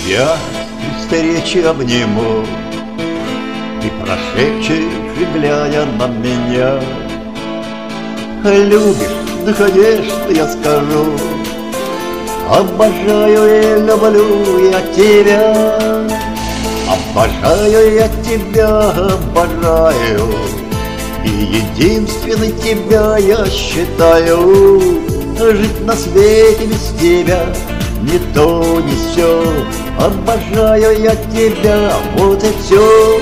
тебя при встрече обниму, ты прошепчешь, глядя на меня: любишь, да, конечно, я скажу, обожаю и люблю я тебя. Обожаю я тебя, обожаю, и единственной тебя я считаю. Жить на свете без тебя ни то, ни сё. Обожаю я тебя, вот и все.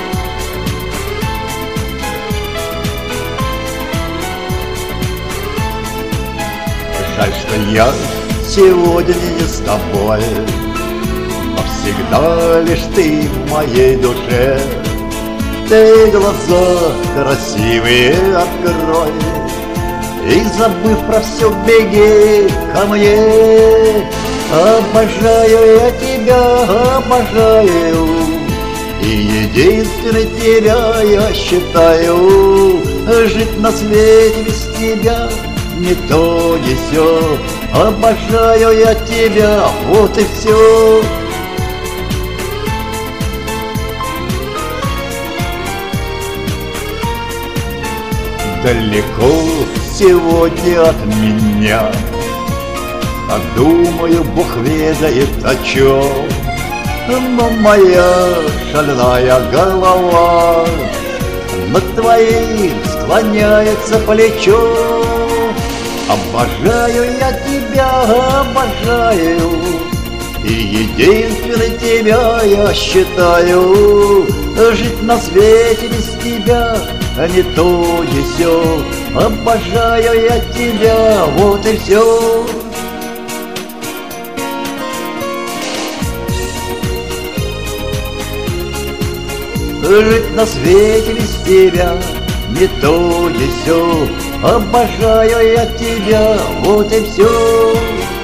Жаль, что я сегодня не с тобой, но всегда лишь ты в моей душе. Ты глаза красивые открой, и, забыв про все, беги ко мне. Обожаю я тебя, обожаю, и единственной тебя я считаю. Жить на свете без тебя ни то, ни сё. Обожаю я тебя, вот и все. Далеко сегодня от меня, а думаю, Бог ведает о чем. Но моя шальная голова над твоим склоняется плечо. Обожаю я тебя, обожаю, и единственной тебя я считаю. Жить на свете без тебя ни то, ни сё. Обожаю я тебя, вот и все. Жить на свете без тебя ни то, ни сё. Обожаю я тебя, вот и все.